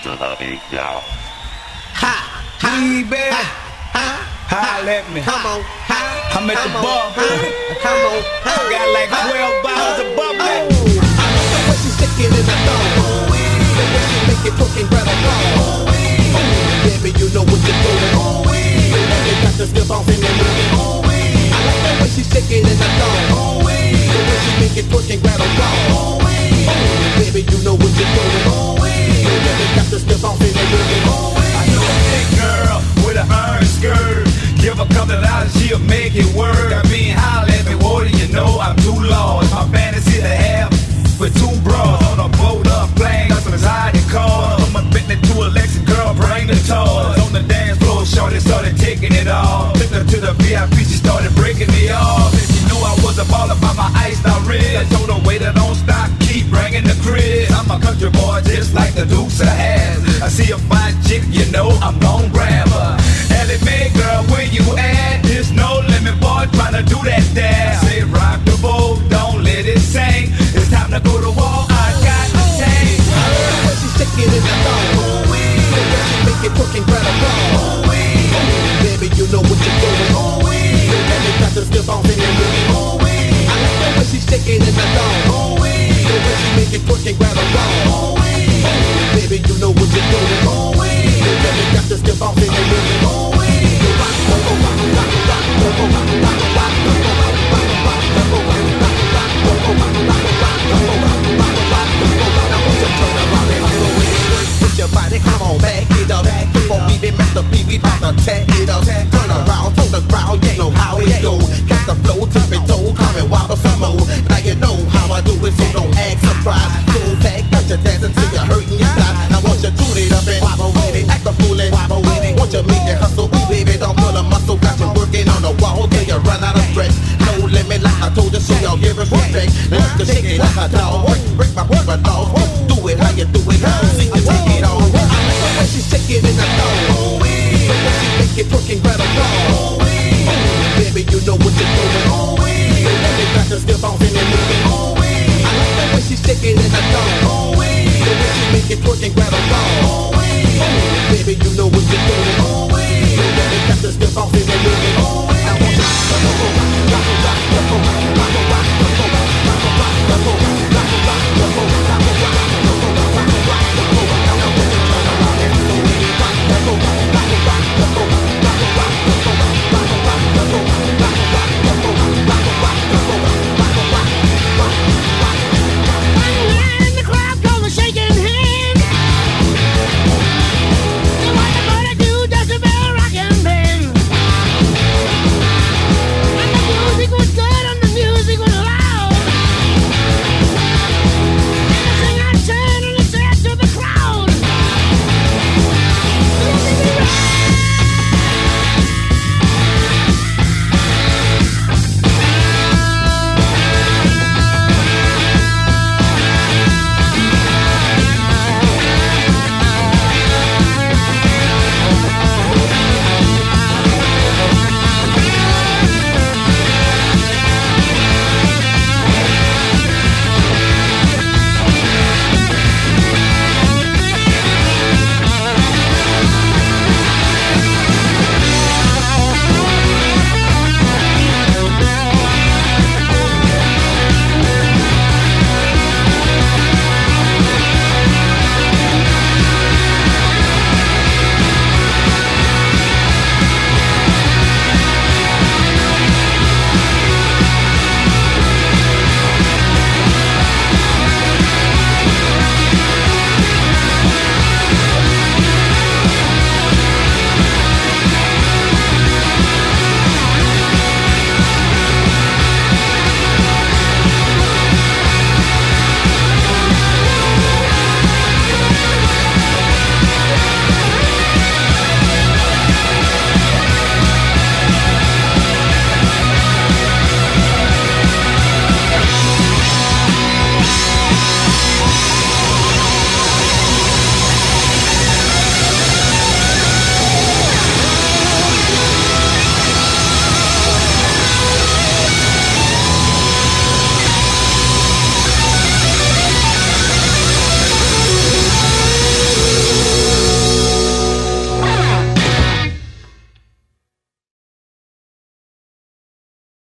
to the beat, y'all. Ha, ha, Weed, baby. ha, ha, Holla at me. come on, ha, I'm at the come on, bar, ha, come on, ha, I got like 12 bottles of bubbly. I like the way she stick it in the thong. The way she make it twerk and grab a ball. Baby, you know what you're doing. You got the skip off in the movie. I like the way she stick it in the thong. The way she make it twerk and grab a ball. Baby, you know what you're doing. You got the skip off in the movie. I know a big girl with an iron skirt. Give her $2, she'll make it work. I mean, holla at me, what do you know? I'm too lost. My fantasy to have with two bras on a boat up playing got some exotic cars. From a Bentley to a Lexus, girl, bring the toys. On the dance floor, shorty started taking it all. Took her to the VIP, she started breaking me off. And she knew I was a baller by my iced out wrist. I told her, waiter, don't stop, keep bringing the crib. I'm a country boy, just like the Dukes of Hazzard. I see a fine chick, you know I'm gon' grab her. Ellie Mae, girl, where you at? There's no limit, boy, tryna do that dance. Say rock the boat, don't let it sink. It's time to go to war, I got the tank. The way she stick it in the thong. The way she make it twerk and grab a ball. Baby, you know what you're doing. You got the skip off in the movie. I like the way she stick it in the thong. The way she make it twerk and grab a ball. Baby, you know what you're doing. You got the skip off in the movie.